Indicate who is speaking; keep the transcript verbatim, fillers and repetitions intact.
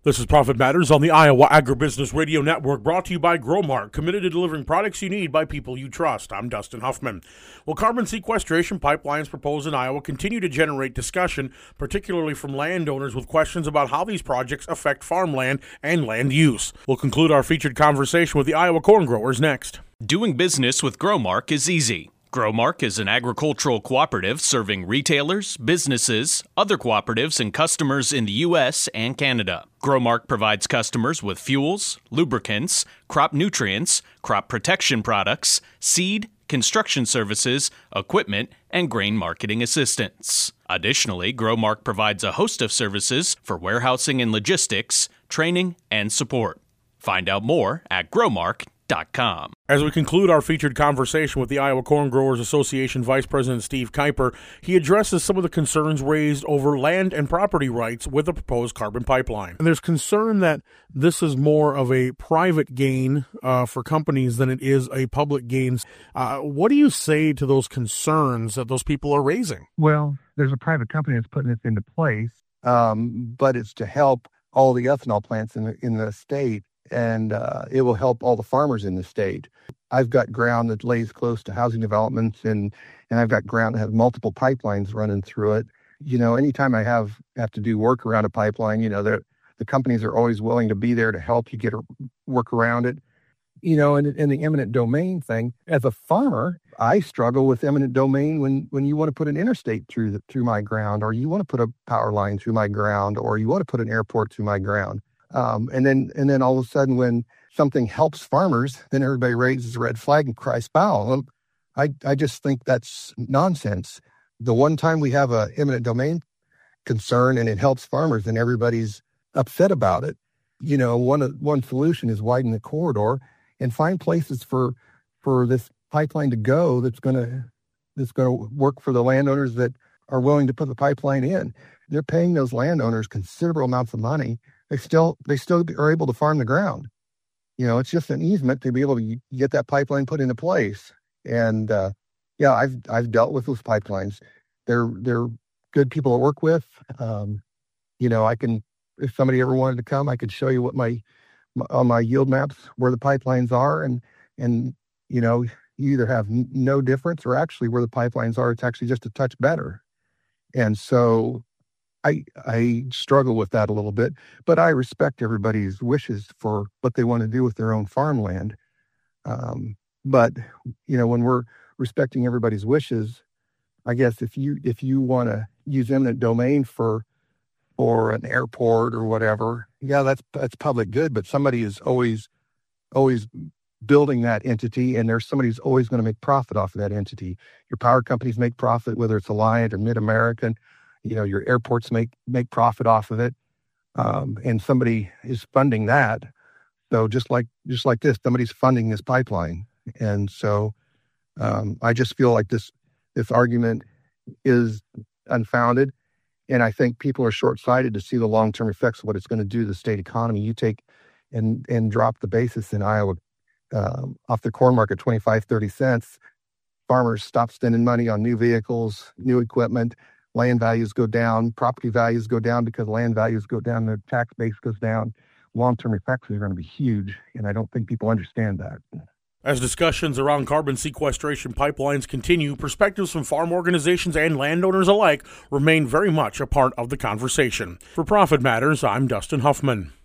Speaker 1: This is Profit Matters on the Iowa Agribusiness Radio Network, brought to you by Growmark, committed to delivering products you need by people you trust. I'm Dustin Huffman. Well, carbon sequestration pipelines proposed in Iowa continue to generate discussion, particularly from landowners with questions about how these projects affect farmland and land use. We'll conclude our featured conversation with the Iowa corn growers next.
Speaker 2: Doing business with Growmark is easy. Growmark is an agricultural cooperative serving retailers, businesses, other cooperatives, and customers in the U S and Canada. Growmark provides customers with fuels, lubricants, crop nutrients, crop protection products, seed, construction services, equipment, and grain marketing assistance. Additionally, Growmark provides a host of services for warehousing and logistics, training, and support. Find out more at growmark dot com.
Speaker 1: As we conclude our featured conversation with the Iowa Corn Growers Association Vice President Steve Kuiper, he addresses some of the concerns raised over land and property rights with the proposed carbon pipeline. And there's concern that this is more of a private gain uh, for companies than it is a public gain. Uh, what do you say to those concerns that those people are raising?
Speaker 3: Well, there's a private company that's putting this into place, um, but it's to help all the ethanol plants in the, in the state. And uh, it will help all the farmers in the state. I've got ground that lays close to housing developments, and, and I've got ground that has multiple pipelines running through it. You know, anytime I have have to do work around a pipeline, you know, the companies are always willing to be there to help you get a work around it. You know, and, and the eminent domain thing, as a farmer, I struggle with eminent domain when, when you want to put an interstate through the, through my ground, or you want to put a power line through my ground, or you want to put an airport through my ground. Um, and then, and then all of a sudden, when something helps farmers, then everybody raises a red flag and cries foul. I, I just think that's nonsense. The one time we have a eminent domain concern and it helps farmers, then everybody's upset about it. You know, one one solution is widen the corridor and find places for for this pipeline to go that's going to that's going to work for the landowners that are willing to put the pipeline in. They're paying those landowners considerable amounts of money. They still they still are able to farm the ground. You know, it's just an easement to be able to get that pipeline put into place. And uh, yeah, I've I've dealt with those pipelines. They're they're good people to work with. Um, you know, I can, if somebody ever wanted to come, I could show you what my, my on my yield maps where the pipelines are, and and you know, you either have n- no difference, or actually where the pipelines are, it's actually just a touch better. And so I I struggle with that a little bit, but I respect everybody's wishes for what they want to do with their own farmland. Um, but you know, when we're respecting everybody's wishes, I guess if you if you want to use eminent domain for for an airport or whatever, yeah, that's that's public good. But somebody is always always building that entity, and there's somebody who's always going to make profit off of that entity. Your power companies make profit, whether it's Alliant or Mid-American. You know, your airports make, make profit off of it, um, and somebody is funding that. So just like just like this, somebody's funding this pipeline, and so um, I just feel like this this argument is unfounded, and I think people are short-sighted to see the long-term effects of what it's going to do to the state economy. You take and and drop the basis in Iowa um, off the corn market twenty-five, thirty cents. Farmers stop spending money on new vehicles, new equipment. Land values go down, property values go down because land values go down, the tax base goes down. Long-term effects are going to be huge, and I don't think people understand that.
Speaker 1: As discussions around carbon sequestration pipelines continue, perspectives from farm organizations and landowners alike remain very much a part of the conversation. For Profit Matters, I'm Dustin Huffman.